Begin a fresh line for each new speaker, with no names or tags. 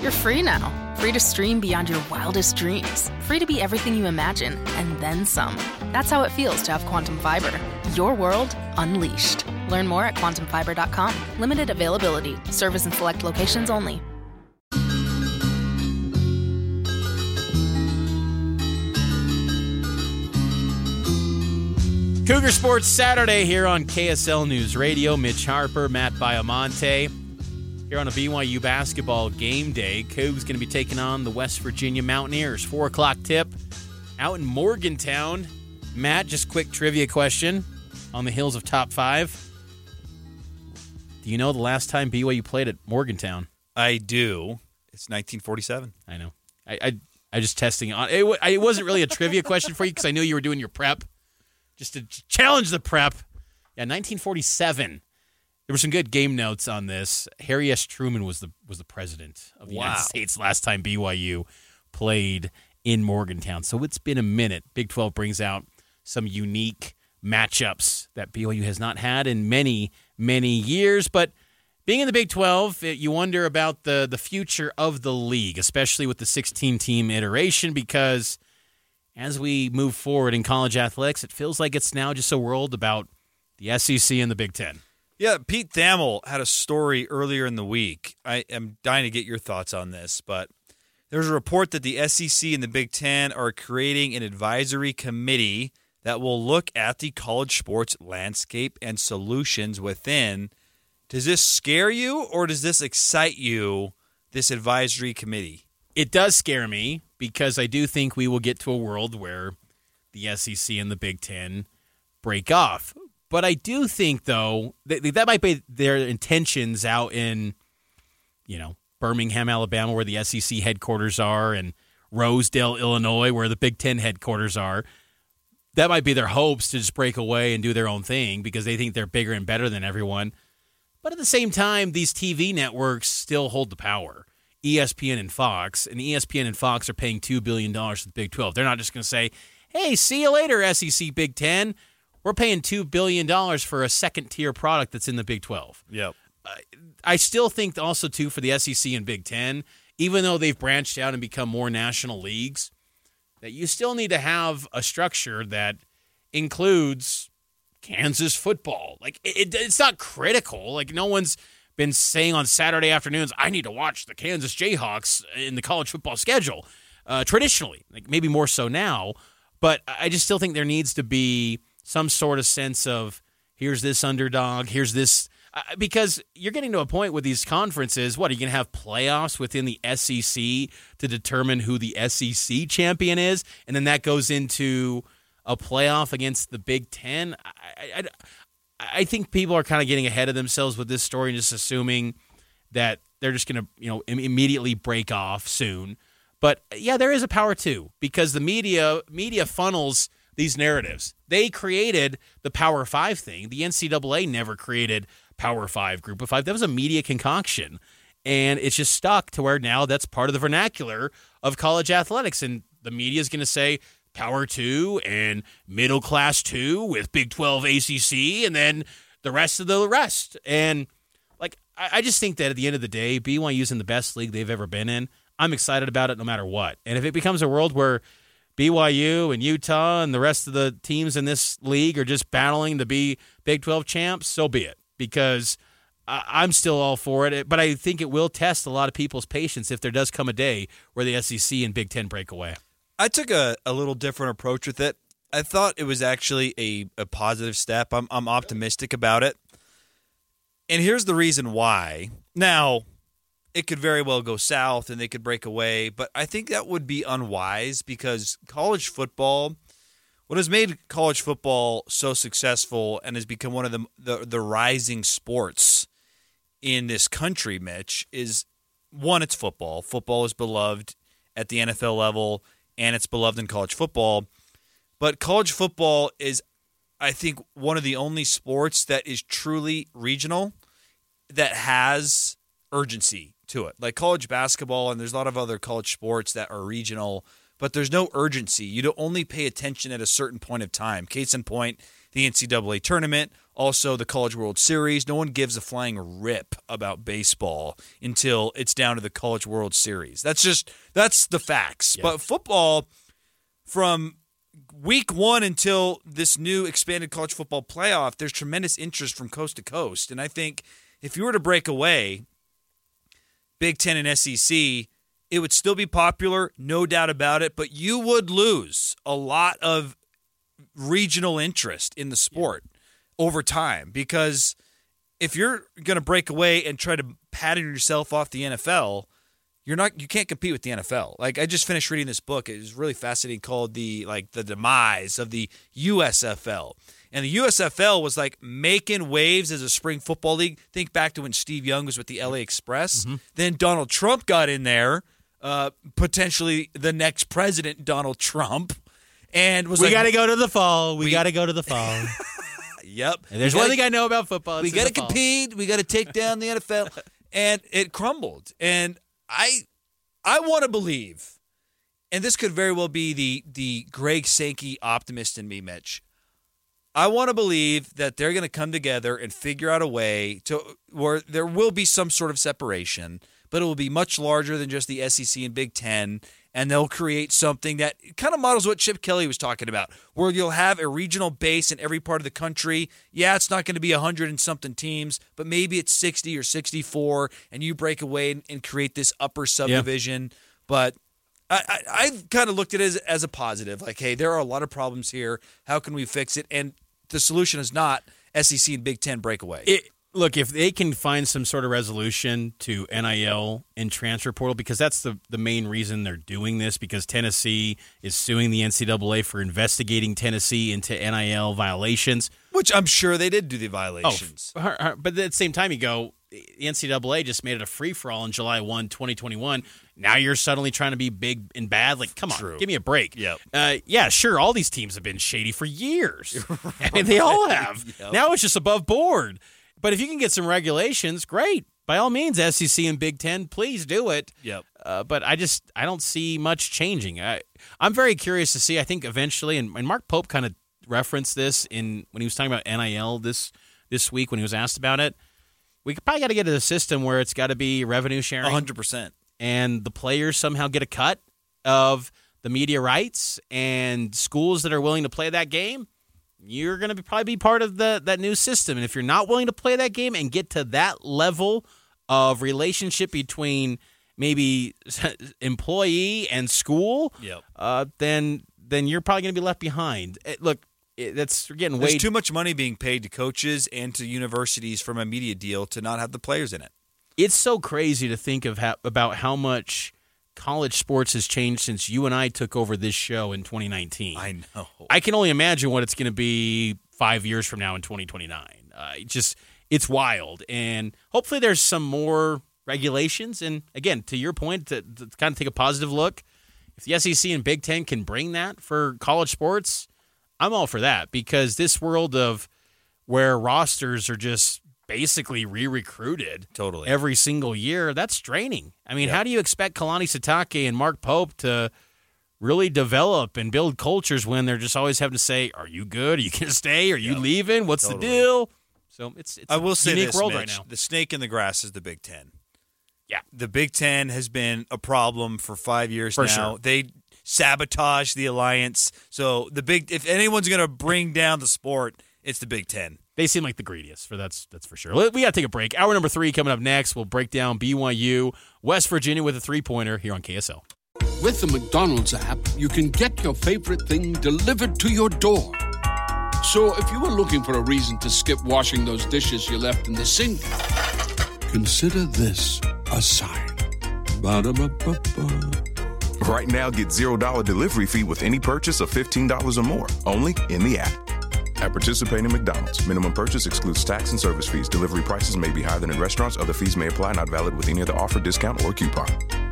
You're free now. Free to stream beyond your wildest dreams. Free to be everything you imagine, and then some. That's how it feels to have Quantum Fiber. Your world unleashed. Learn more at quantumfiber.com. Limited availability. Service in select locations only.
Cougar Sports Saturday here on KSL News Radio. Mitch Harper, Matt Baiamonte. Here on a BYU basketball game day, Cougs going to be taking on the West Virginia Mountaineers. 4 o'clock tip out in Morgantown. Matt, just quick trivia question on the heels of top 5. Do you know the last time BYU played at Morgantown?
I do. It's 1947.
I know. I just testing on it wasn't really a trivia question for you because I knew you were doing your prep. Just to challenge the prep. Yeah, 1947. There were some good game notes on this. Harry S. Truman was the president of the United States last time BYU played in Morgantown. So it's been a minute. Big 12 brings out some unique matchups that BYU has not had in many, many years. But being in the Big 12, you wonder about the future of the league, especially with the 16-team iteration, because as we move forward in college athletics, it feels like it's now just a world about the SEC and the Big 10.
Yeah, Pete Thamel had a story earlier in the week. I am dying to get your thoughts on this, but there's a report that the SEC and the Big 10 are creating an advisory committee that will look at the college sports landscape and solutions within. Does this scare you or does this excite you, this advisory committee?
It does scare me because I do think we will get to a world where the SEC and the Big 10 break off. But I do think, though, that might be their intentions out in, Birmingham, Alabama, where the SEC headquarters are, and Rosedale, Illinois, where the Big 10 headquarters are. That might be their hopes to just break away and do their own thing because they think they're bigger and better than everyone. But at the same time, these TV networks still hold the power. ESPN and Fox, and ESPN and Fox are paying $2 billion to the Big 12. They're not just going to say, hey, see you later, SEC Big 10. We're paying $2 billion for a second-tier product that's in the Big 12.
Yep.
I still think also, too, for the SEC and Big 10, even though they've branched out and become more national leagues, that you still need to have a structure that includes Kansas football. Like, it's not critical. Like, no one's been saying on Saturday afternoons, I need to watch the Kansas Jayhawks in the college football schedule. Traditionally, like maybe more so now, but I just still think there needs to be some sort of sense of here's this underdog, here's this, because you're getting to a point with these conferences, what, are you going to have playoffs within the SEC to determine who the SEC champion is, and then that goes into a playoff against the Big 10? I think people are kind of getting ahead of themselves with this story and just assuming that they're just going to, immediately break off soon. But yeah, there is a power too, because the media funnels these narratives. They created the Power 5 thing. The NCAA never created Power 5, Group of 5. That was a media concoction. And it's just stuck to where now that's part of the vernacular of college athletics. And the media is going to say Power 2 and Middle Class 2 with Big 12 ACC and then the rest of the rest. And I just think that at the end of the day, BYU's in the best league they've ever been in. I'm excited about it no matter what. And if it becomes a world where BYU and Utah and the rest of the teams in this league are just battling to be Big 12 champs, so be it. Because I'm still all for it. But I think it will test a lot of people's patience if there does come a day where the SEC and Big 10 break away.
I took a little different approach with it. I thought it was actually a positive step. I'm optimistic about it. And here's the reason why. Now, it could very well go south and they could break away, but I think that would be unwise because college football, what has made college football so successful and has become one of the rising sports in this country, Mitch, is one, it's football. Football is beloved at the NFL level and it's beloved in college football. But college football is, I think, one of the only sports that is truly regional that has urgency to it. Like college basketball, and there's a lot of other college sports that are regional, but there's no urgency. You don't only pay attention at a certain point of time. Case in point, the NCAA tournament, Also, the College World Series. No one gives a flying rip about baseball until it's down to the College World Series. That's the facts. Yeah. But football, from week 1 until this new expanded college football playoff, there's tremendous interest from coast to coast. And I think if you were to break away Big Ten and SEC, it would still be popular, no doubt about it, but you would lose a lot of regional interest in the sport over time, because if you're going to break away and try to pattern yourself off the NFL, you can't compete with the NFL. Like, I just finished reading this book. It was really fascinating, called the demise of the USFL. And the USFL was like making waves as a spring football league. Think back to when Steve Young was with the LA Express. Mm-hmm. Then Donald Trump got in there, potentially the next president, Donald Trump, and was
we got to go to the fall. We got to go to the fall.
Yep.
And there's one thing I know about football.
We got to compete. We got to take down the NFL. And it crumbled. And I want to believe, and this could very well be the Greg Sankey optimist in me, Mitch. I want to believe that they're going to come together and figure out a way to where there will be some sort of separation, but it will be much larger than just the SEC and Big Ten, and they'll create something that kind of models what Chip Kelly was talking about, where you'll have a regional base in every part of the country. Yeah, it's not going to be 100 and something teams, but maybe it's 60 or 64, and you break away and create this upper subdivision. Yeah. But I've kind of looked at it as a positive. Like, hey, there are a lot of problems here. How can we fix it? And the solution is not SEC and Big Ten breakaway.
Look, if they can find some sort of resolution to NIL and transfer portal, because that's the main reason they're doing this, because Tennessee is suing the NCAA for investigating Tennessee into NIL violations.
Which I'm sure they did do the violations.
But at the same time, you go, the NCAA just made it a free-for-all on July 1, 2021. Now you're suddenly trying to be big and bad? Like, come on, give me a break.
Yep.
Yeah, sure, all these teams have been shady for years. I mean, they all have. Yep. Now it's just above board. But if you can get some regulations, great. By all means, SEC and Big Ten, please do it.
Yep.
But I don't see much changing. I'm very curious to see. I think eventually, and Mark Pope kind of referenced this when he was talking about NIL this week when he was asked about it. We probably got to get to a system where it's got to be revenue sharing.
100%. And
the players somehow get a cut of the media rights, and schools that are willing to play that game, you're going to probably be part of that new system. And if you're not willing to play that game and get to that level of relationship between maybe employee and school, then you're probably going to be left behind. That's getting way.
There's too much money being paid to coaches and to universities from a media deal to not have the players in it.
It's so crazy to think of about how much college sports has changed since you and I took over this show in 2019.
I know.
I can only imagine what it's going to be 5 years from now in 2029. It's wild. And hopefully there's some more regulations. And again, to your point, to kind of take a positive look, if the SEC and Big Ten can bring that for college sports, I'm all for that, because this world of where rosters are just basically re-recruited every single year, that's draining. I mean, how do you expect Kalani Sitake and Mark Pope to really develop and build cultures when they're just always having to say, are you good? Are you going to stay? Are you leaving? What's the deal? So it's
I will say
unique
this,
world
Mitch,
right now.
The snake in the grass is the Big Ten.
Yeah.
The Big Ten has been a problem for 5 years now.
Sure.
They sabotage the alliance. So if anyone's going to bring down the sport, it's the Big Ten.
They seem like the greediest, that's for sure. We got to take a break. Hour number 3 coming up next. We'll break down BYU, West Virginia with a 3-pointer here on KSL.
With the McDonald's app, you can get your favorite thing delivered to your door. So if you were looking for a reason to skip washing those dishes you left in the sink, consider this a sign. Ba-da-ba-ba-ba.
Right now, get $0 delivery fee with any purchase of $15 or more, only in the app. At participating McDonald's, minimum purchase excludes tax and service fees. Delivery prices may be higher than in restaurants. Other fees may apply, not valid with any other offer, discount, or coupon.